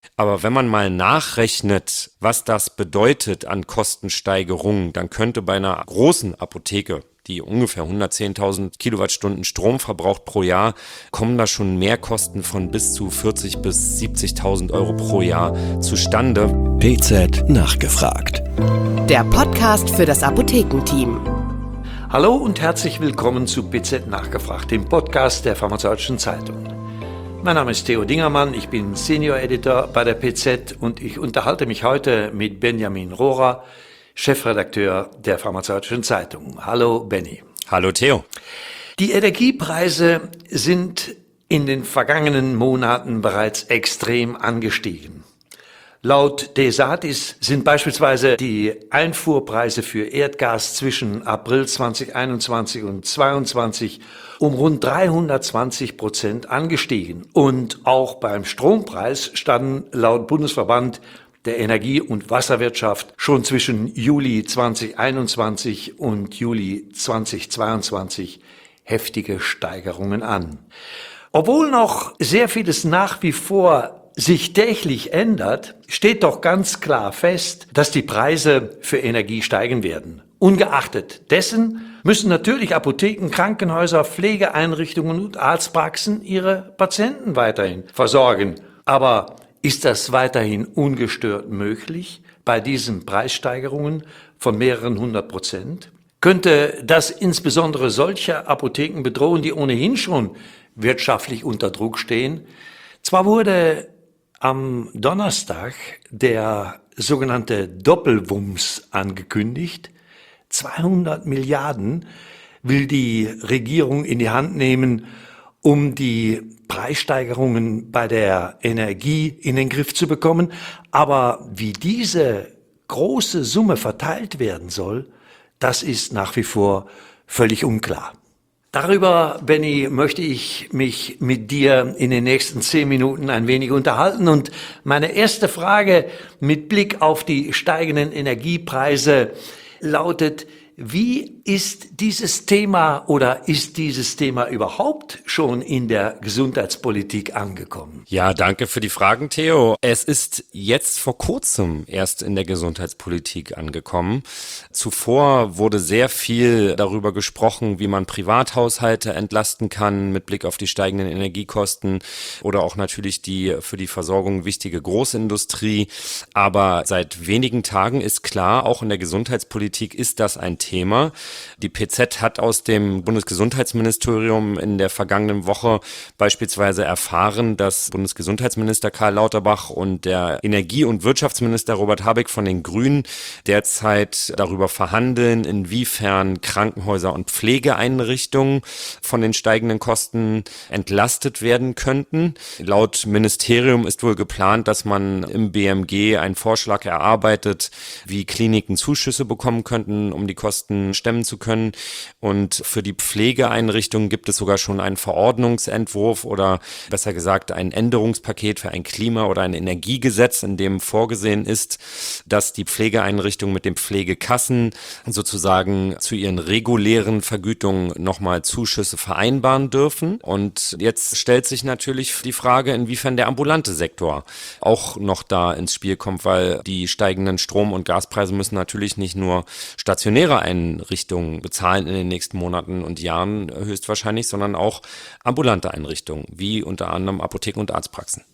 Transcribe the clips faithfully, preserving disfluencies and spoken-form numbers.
Aber wenn man mal nachrechnet, was das bedeutet an Kostensteigerungen, dann könnte bei einer großen Apotheke, die ungefähr hundertzehntausend Kilowattstunden Strom verbraucht pro Jahr, kommen da schon Mehrkosten von bis zu vierzig bis siebzigtausend Euro pro Jahr zustande. P Z nachgefragt. Der Podcast für das Apothekenteam. Hallo und herzlich willkommen zu P Z nachgefragt, dem Podcast der Pharmazeutischen Zeitung. Mein Name ist Theo Dingermann, ich bin Senior Editor bei der P Z und ich unterhalte mich heute mit Benjamin Rohrer, Chefredakteur der Pharmazeutischen Zeitung. Hallo Benny. Hallo Theo. Die Energiepreise sind in den vergangenen Monaten bereits extrem angestiegen. Laut DESATIS sind beispielsweise die Einfuhrpreise für Erdgas zwischen April zweitausendeinundzwanzig und zweitausendzweiundzwanzig um rund dreihundertzwanzig Prozent angestiegen. Und auch beim Strompreis standen laut Bundesverband der Energie- und Wasserwirtschaft schon zwischen Juli zweitausendeinundzwanzig und Juli zweitausendzweiundzwanzig heftige Steigerungen an. Obwohl noch sehr vieles nach wie vor sich täglich ändert, steht doch ganz klar fest, dass die Preise für Energie steigen werden. Ungeachtet dessen müssen natürlich Apotheken, Krankenhäuser, Pflegeeinrichtungen und Arztpraxen ihre Patienten weiterhin versorgen. Aber ist das weiterhin ungestört möglich bei diesen Preissteigerungen von mehreren hundert Prozent? Könnte das insbesondere solche Apotheken bedrohen, die ohnehin schon wirtschaftlich unter Druck stehen? Zwar wurde am Donnerstag der sogenannte Doppelwumms angekündigt. zweihundert Milliarden will die Regierung in die Hand nehmen, um die Preissteigerungen bei der Energie in den Griff zu bekommen. Aber wie diese große Summe verteilt werden soll, das ist nach wie vor völlig unklar. Darüber, Benny, möchte ich mich mit dir in den nächsten zehn Minuten ein wenig unterhalten. Und meine erste Frage mit Blick auf die steigenden Energiepreise lautet: Wie ist dieses Thema oder ist dieses Thema überhaupt schon in der Gesundheitspolitik angekommen? Ja, danke für die Fragen, Theo. Es ist jetzt vor kurzem erst in der Gesundheitspolitik angekommen. Zuvor wurde sehr viel darüber gesprochen, wie man Privathaushalte entlasten kann mit Blick auf die steigenden Energiekosten oder auch natürlich die für die Versorgung wichtige Großindustrie. Aber seit wenigen Tagen ist klar, auch in der Gesundheitspolitik ist das ein Thema. Die P Z hat aus dem Bundesgesundheitsministerium in der vergangenen Woche beispielsweise erfahren, dass Bundesgesundheitsminister Karl Lauterbach und der Energie- und Wirtschaftsminister Robert Habeck von den Grünen derzeit darüber verhandeln, inwiefern Krankenhäuser und Pflegeeinrichtungen von den steigenden Kosten entlastet werden könnten. Laut Ministerium ist wohl geplant, dass man im B M G einen Vorschlag erarbeitet, wie Kliniken Zuschüsse bekommen könnten, um die Kosten stemmen zu können. Und für die Pflegeeinrichtungen gibt es sogar schon einen Verordnungsentwurf oder besser gesagt ein Änderungspaket für ein Klima- oder ein Energiegesetz, in dem vorgesehen ist, dass die Pflegeeinrichtungen mit den Pflegekassen sozusagen zu ihren regulären Vergütungen nochmal Zuschüsse vereinbaren dürfen. Und jetzt stellt sich natürlich die Frage, inwiefern der ambulante Sektor auch noch da ins Spiel kommt, weil die steigenden Strom- und Gaspreise müssen natürlich nicht nur stationäre Einrichtungen bezahlen in den nächsten Monaten und Jahren höchstwahrscheinlich, sondern auch ambulante Einrichtungen, wie unter anderem Apotheken und Arztpraxen.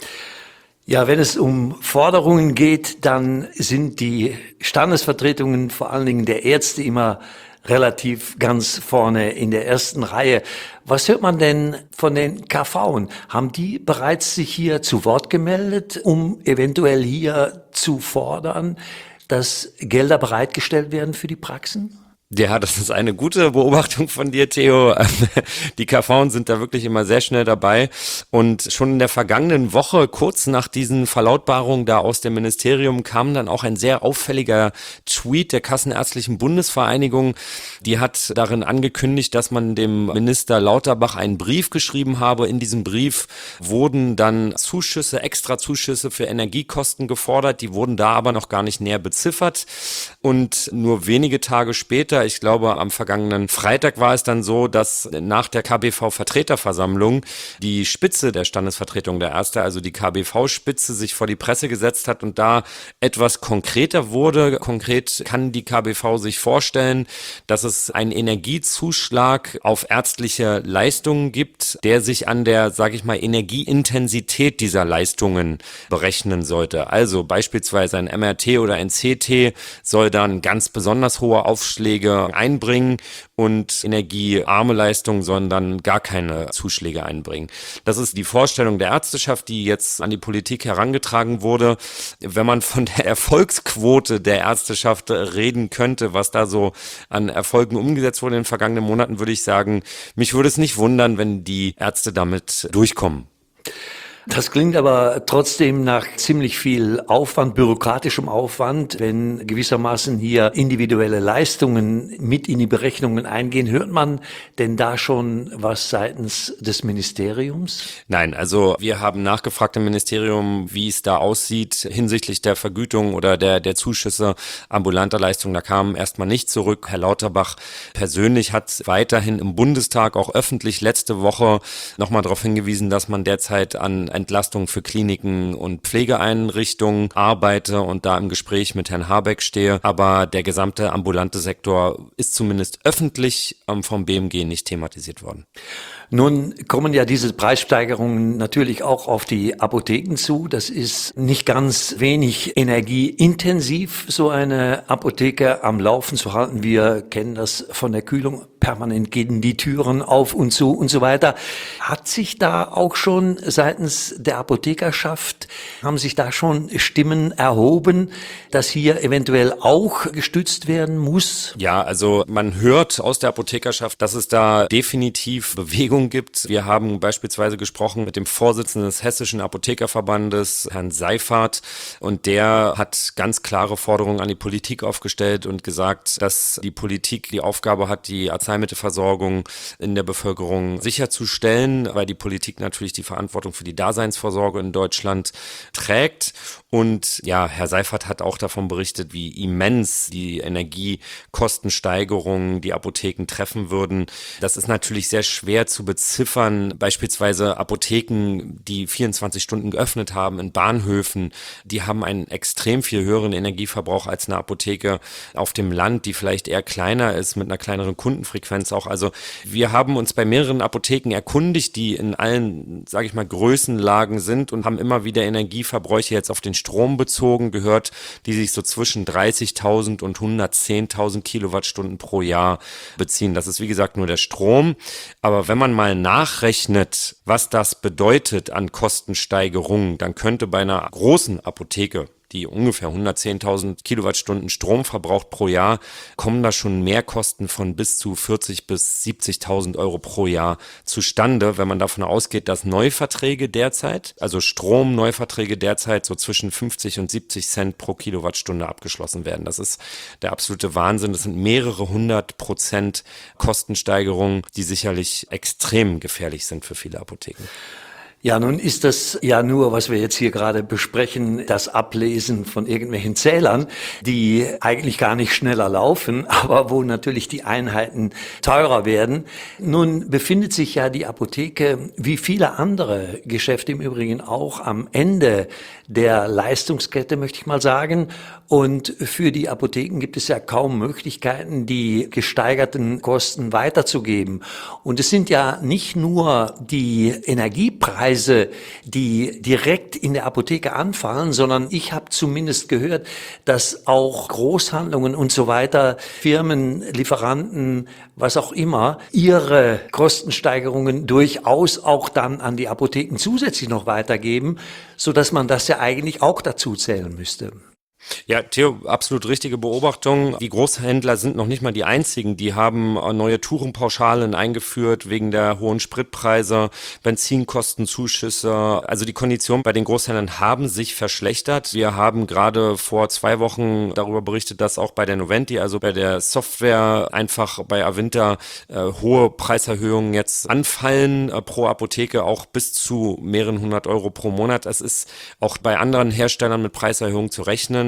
Ja, wenn es um Forderungen geht, dann sind die Standesvertretungen, vor allen Dingen der Ärzte, immer relativ ganz vorne in der ersten Reihe. Was hört man denn von den K Vs? Haben die bereits sich hier zu Wort gemeldet, um eventuell hier zu fordern, dass Gelder bereitgestellt werden für die Praxen? Ja, das ist eine gute Beobachtung von dir, Theo. Die K Vs sind da wirklich immer sehr schnell dabei. Und schon in der vergangenen Woche, kurz nach diesen Verlautbarungen da aus dem Ministerium, kam dann auch ein sehr auffälliger Tweet der Kassenärztlichen Bundesvereinigung. Die hat darin angekündigt, dass man dem Minister Lauterbach einen Brief geschrieben habe. In diesem Brief wurden dann Zuschüsse, extra Zuschüsse für Energiekosten gefordert. Die wurden da aber noch gar nicht näher beziffert. Und nur wenige Tage später weiter. Ich glaube, am vergangenen Freitag war es dann so, dass nach der K B V-Vertreterversammlung die Spitze der Standesvertretung der Erste, also die K B V-Spitze, sich vor die Presse gesetzt hat und da etwas konkreter wurde. Konkret kann die K B V sich vorstellen, dass es einen Energiezuschlag auf ärztliche Leistungen gibt, der sich an der, sage ich mal, Energieintensität dieser Leistungen berechnen sollte. Also beispielsweise ein M R T oder ein C T soll dann ganz besonders hohe Aufschläge einbringen und energiearme Leistungen sollen dann gar keine Zuschläge einbringen. Das ist die Vorstellung der Ärzteschaft, die jetzt an die Politik herangetragen wurde. Wenn man von der Erfolgsquote der Ärzteschaft reden könnte, was da so an Erfolgen umgesetzt wurde in den vergangenen Monaten, würde ich sagen, mich würde es nicht wundern, wenn die Ärzte damit durchkommen. Das klingt aber trotzdem nach ziemlich viel Aufwand, bürokratischem Aufwand. Wenn gewissermaßen hier individuelle Leistungen mit in die Berechnungen eingehen, hört man denn da schon was seitens des Ministeriums? Nein, also wir haben nachgefragt im Ministerium, wie es da aussieht hinsichtlich der Vergütung oder der, der Zuschüsse ambulanter Leistungen. Da kam erstmal nicht zurück. Herr Lauterbach persönlich hat weiterhin im Bundestag auch öffentlich letzte Woche nochmal darauf hingewiesen, dass man derzeit an Entlastung für Kliniken und Pflegeeinrichtungen arbeite und da im Gespräch mit Herrn Habeck stehe. Aber der gesamte ambulante Sektor ist zumindest öffentlich vom B M G nicht thematisiert worden. Nun kommen ja diese Preissteigerungen natürlich auch auf die Apotheken zu. Das ist nicht ganz wenig energieintensiv, so eine Apotheke am Laufen zu halten. Wir kennen das von der Kühlung. Permanent gehen die Türen auf und zu und so weiter. Hat sich da auch schon seitens der Apothekerschaft, haben sich da schon Stimmen erhoben, dass hier eventuell auch gestützt werden muss? Ja, also man hört aus der Apothekerschaft, dass es da definitiv Bewegung gibt. Wir haben beispielsweise gesprochen mit dem Vorsitzenden des Hessischen Apothekerverbandes, Herrn Seifert, und der hat ganz klare Forderungen an die Politik aufgestellt und gesagt, dass die Politik die Aufgabe hat, die Arzneimittelversorgung in der Bevölkerung sicherzustellen, weil die Politik natürlich die Verantwortung für die Daseinsvorsorge in Deutschland trägt. Und ja, Herr Seifert hat auch davon berichtet, wie immens die Energiekostensteigerungen die Apotheken treffen würden. Das ist natürlich sehr schwer zu beziffern. Beispielsweise Apotheken, die vierundzwanzig Stunden geöffnet haben in Bahnhöfen, die haben einen extrem viel höheren Energieverbrauch als eine Apotheke auf dem Land, die vielleicht eher kleiner ist, mit einer kleineren Kundenfrequenz auch. Also wir haben uns bei mehreren Apotheken erkundigt, die in allen, sage ich mal, Größenlagen sind und haben immer wieder Energieverbräuche jetzt auf den Strom bezogen gehört, die sich so zwischen dreißigtausend und hundertzehntausend Kilowattstunden pro Jahr beziehen. Das ist wie gesagt nur der Strom. Aber wenn man mal nachrechnet, was das bedeutet an Kostensteigerungen, dann könnte bei einer großen Apotheke, die ungefähr hundertzehntausend Kilowattstunden Strom verbraucht pro Jahr, kommen da schon Mehrkosten von bis zu vierzig bis siebzigtausend Euro pro Jahr zustande, wenn man davon ausgeht, dass Neuverträge derzeit, also Stromneuverträge derzeit so zwischen fünfzig und siebzig Cent pro Kilowattstunde abgeschlossen werden. Das ist der absolute Wahnsinn. Das sind mehrere hundert Prozent Kostensteigerungen, die sicherlich extrem gefährlich sind für viele Apotheken. Ja, nun ist das ja nur, was wir jetzt hier gerade besprechen, das Ablesen von irgendwelchen Zählern, die eigentlich gar nicht schneller laufen, aber wo natürlich die Einheiten teurer werden. Nun befindet sich ja die Apotheke, wie viele andere Geschäfte im Übrigen auch, am Ende der Leistungskette, möchte ich mal sagen. Und für die Apotheken gibt es ja kaum Möglichkeiten, die gesteigerten Kosten weiterzugeben. Und es sind ja nicht nur die Energiepreise, die direkt in der Apotheke anfallen, sondern ich habe zumindest gehört, dass auch Großhandlungen und so weiter, Firmen, Lieferanten, was auch immer, ihre Kostensteigerungen durchaus auch dann an die Apotheken zusätzlich noch weitergeben, sodass man das ja eigentlich auch dazu zählen müsste. Ja, Theo, absolut richtige Beobachtung. Die Großhändler sind noch nicht mal die einzigen. Die haben neue Tourenpauschalen eingeführt wegen der hohen Spritpreise, Benzinkostenzuschüsse. Also die Konditionen bei den Großhändlern haben sich verschlechtert. Wir haben gerade vor zwei Wochen darüber berichtet, dass auch bei der Noventi, also bei der Software, einfach bei Avinta äh, hohe Preiserhöhungen jetzt anfallen, äh, pro Apotheke auch bis zu mehreren hundert Euro pro Monat. Es ist auch bei anderen Herstellern mit Preiserhöhungen zu rechnen.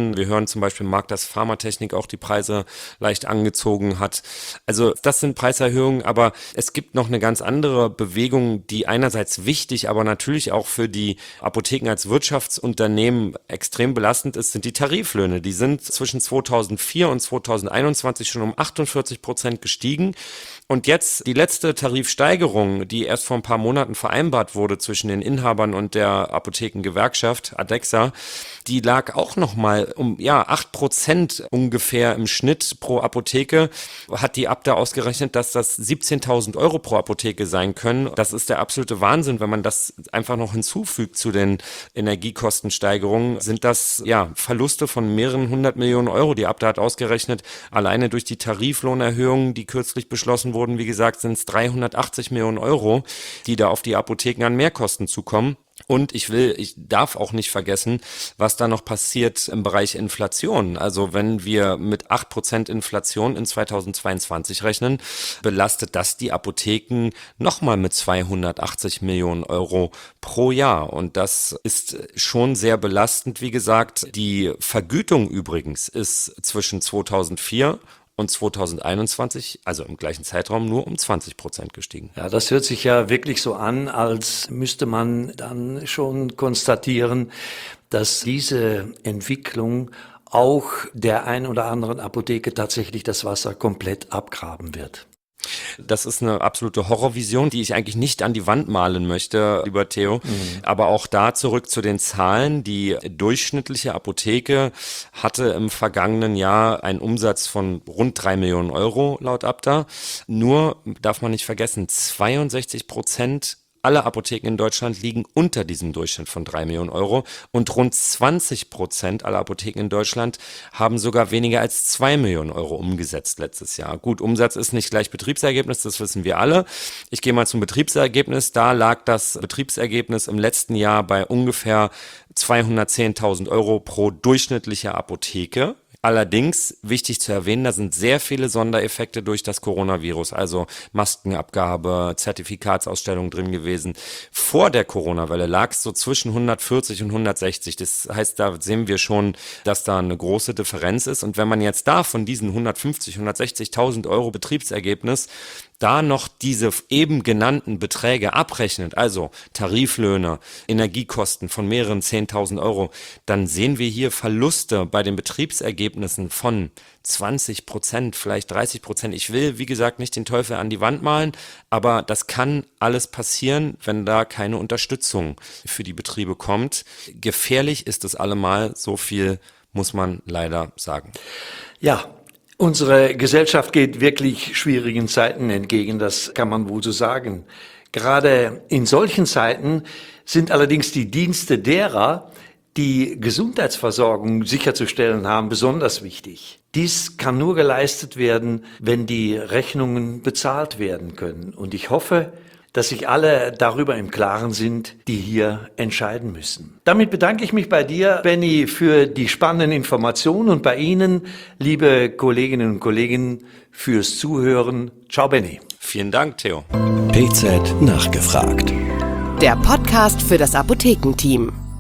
an. Wir hören zum Beispiel, Markt, dass Pharmatechnik auch die Preise leicht angezogen hat. Also das sind Preiserhöhungen, aber es gibt noch eine ganz andere Bewegung, die einerseits wichtig, aber natürlich auch für die Apotheken als Wirtschaftsunternehmen extrem belastend ist, sind die Tariflöhne. Die sind zwischen zweitausendvier und zweitausendeinundzwanzig schon um achtundvierzig Prozent gestiegen. Und jetzt die letzte Tarifsteigerung, die erst vor ein paar Monaten vereinbart wurde zwischen den Inhabern und der Apothekengewerkschaft Adexa, die lag auch nochmal um ja acht Prozent ungefähr im Schnitt pro Apotheke. Hat die Abda ausgerechnet, dass das siebzehntausend Euro pro Apotheke sein können. Das ist der absolute Wahnsinn, wenn man das einfach noch hinzufügt zu den Energiekostensteigerungen. Sind das ja Verluste von mehreren hundert Millionen Euro. Die Abda hat ausgerechnet, alleine durch die Tariflohnerhöhungen, die kürzlich beschlossen wurden, wie gesagt, sind es dreihundertachtzig Millionen Euro, die da auf die Apotheken an Mehrkosten zukommen. Und ich will, ich darf auch nicht vergessen, was da noch passiert im Bereich Inflation. Also wenn wir mit acht Prozent Inflation in zweitausendzweiundzwanzig rechnen, belastet das die Apotheken nochmal mit zweihundertachtzig Millionen Euro pro Jahr. Und das ist schon sehr belastend, wie gesagt. Die Vergütung übrigens ist zwischen zweitausendvier und zweitausendeinundzwanzig, also im gleichen Zeitraum, nur um zwanzig Prozent gestiegen. Ja, das hört sich ja wirklich so an, als müsste man dann schon konstatieren, dass diese Entwicklung auch der ein oder anderen Apotheke tatsächlich das Wasser komplett abgraben wird. Das ist eine absolute Horrorvision, die ich eigentlich nicht an die Wand malen möchte, lieber Theo. Mhm. Aber auch da zurück zu den Zahlen. Die durchschnittliche Apotheke hatte im vergangenen Jahr einen Umsatz von rund drei Millionen Euro laut Abda. Nur darf man nicht vergessen, zweiundsechzig Prozent aller Apotheken in Deutschland liegen unter diesem Durchschnitt von drei Millionen Euro und rund zwanzig Prozent aller Apotheken in Deutschland haben sogar weniger als zwei Millionen Euro umgesetzt letztes Jahr. Gut, Umsatz ist nicht gleich Betriebsergebnis, das wissen wir alle. Ich gehe mal zum Betriebsergebnis. Da lag das Betriebsergebnis im letzten Jahr bei ungefähr zweihundertzehntausend Euro pro durchschnittliche Apotheke. Allerdings, wichtig zu erwähnen, da sind sehr viele Sondereffekte durch das Coronavirus, also Maskenabgabe, Zertifikatsausstellung drin gewesen. Vor der Corona-Welle lag es so zwischen hundertvierzig und hundertsechzig. Das heißt, da sehen wir schon, dass da eine große Differenz ist. Und wenn man jetzt da von diesen hundertfünfzig, hundertsechzigtausend Euro Betriebsergebnis da noch diese eben genannten Beträge abrechnet, also Tariflöhne, Energiekosten von mehreren zehntausend Euro, dann sehen wir hier Verluste bei den Betriebsergebnissen von zwanzig Prozent, vielleicht dreißig Prozent. Ich will, wie gesagt, nicht den Teufel an die Wand malen, aber das kann alles passieren, wenn da keine Unterstützung für die Betriebe kommt. Gefährlich ist es allemal, so viel muss man leider sagen. Ja. Unsere Gesellschaft geht wirklich schwierigen Zeiten entgegen, das kann man wohl so sagen. Gerade in solchen Zeiten sind allerdings die Dienste derer, die Gesundheitsversorgung sicherzustellen haben, besonders wichtig. Dies kann nur geleistet werden, wenn die Rechnungen bezahlt werden können. Und ich hoffe, dass sich alle darüber im Klaren sind, die hier entscheiden müssen. Damit bedanke ich mich bei dir, Benny, für die spannenden Informationen und bei Ihnen, liebe Kolleginnen und Kollegen, fürs Zuhören. Ciao, Benny. Vielen Dank, Theo. P Z nachgefragt. Der Podcast für das Apothekenteam.